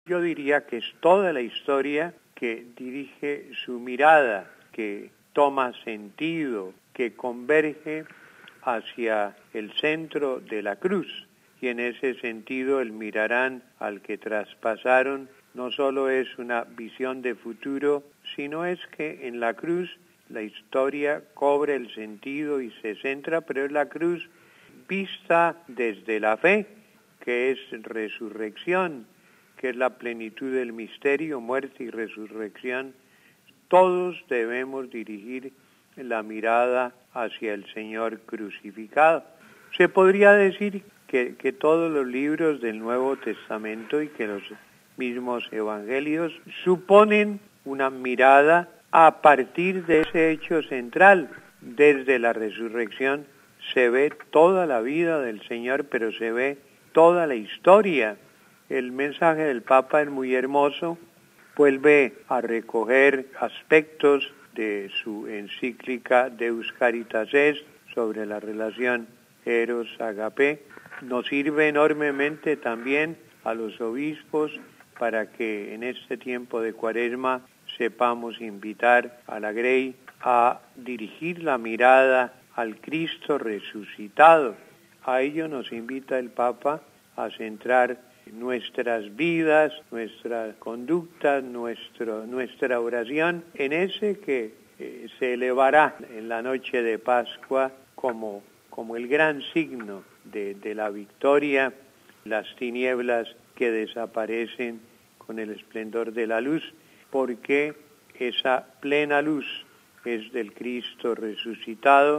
Yo diría que es toda la historia que dirige su mirada, que toma sentido, que converge hacia el centro de la cruz. Y en ese sentido el mirarán al que traspasaron no solo es una visión de futuro, sino es que en la cruz la historia cobra el sentido y se centra, pero es la cruz vista desde la fe, que es resurrección, que es la plenitud del misterio, muerte y resurrección. Todos debemos dirigir la mirada hacia el Señor crucificado. Se podría decir que todos los libros del Nuevo Testamento y que los mismos evangelios suponen una mirada a partir de ese hecho central. Desde la resurrección se ve toda la vida del Señor, pero se ve toda la historia. El mensaje del Papa es muy hermoso, vuelve a recoger aspectos de su encíclica Deus Caritas Est sobre la relación Eros-Agape. Nos sirve enormemente también a los obispos para que en este tiempo de Cuaresma sepamos invitar a la Grey a dirigir la mirada al Cristo resucitado. A ello nos invita el Papa a centrar nuestras vidas, nuestra conducta, nuestra oración en ese que se elevará en la noche de Pascua como el gran signo de la victoria, las tinieblas que desaparecen con el esplendor de la luz, porque esa plena luz es del Cristo resucitado